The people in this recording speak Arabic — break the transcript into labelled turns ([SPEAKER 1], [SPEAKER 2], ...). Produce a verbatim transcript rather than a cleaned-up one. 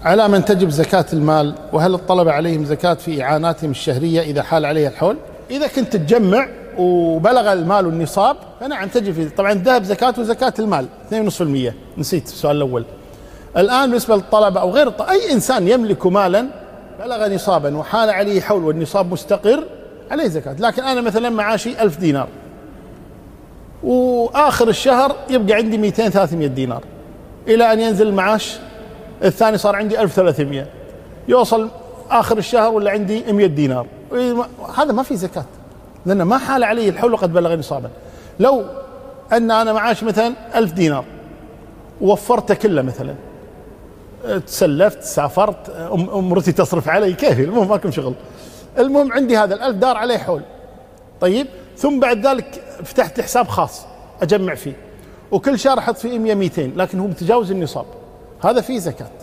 [SPEAKER 1] على من تجب زكاة المال؟ وهل الطلبة عليهم زكاة في إعاناتهم الشهرية إذا حال عليها الحول؟ إذا كنت تجمع وبلغ المال النصاب فنعم تجب فيه. طبعا الذهب زكاته زكاة المال اثنين فاصلة خمسة بالمئة، نسيت في السؤال الأول. الآن بالنسبة للطلبة أو غير الطلبة، أي إنسان يملك مالا بلغ نصابا وحال عليه حول والنصاب مستقر عليه زكاة. لكن أنا مثلا معاشي ألف دينار وآخر الشهر يبقى عندي مئتين ثلاثمئة دينار، إلى أن ينزل المعاش الثاني صار عندي ألف وثلاثمئة، يوصل آخر الشهر ولا عندي مئة دينار، هذا ما في زكاة لأن ما حال عليه الحول وقد بلغ نصابا. لو أن أنا معاش مثلا ألف دينار ووفرته كله، مثلا تسلفت سافرت أمرتي تصرف علي كيفي، المهم ماكم شغل، المهم عندي هذا الألف دار عليه حول، طيب ثم بعد ذلك فتحت حساب خاص أجمع فيه وكل شهر أحط فيه مئة مئتين، لكن هو متجاوز النصاب، هذا فيه زكاة.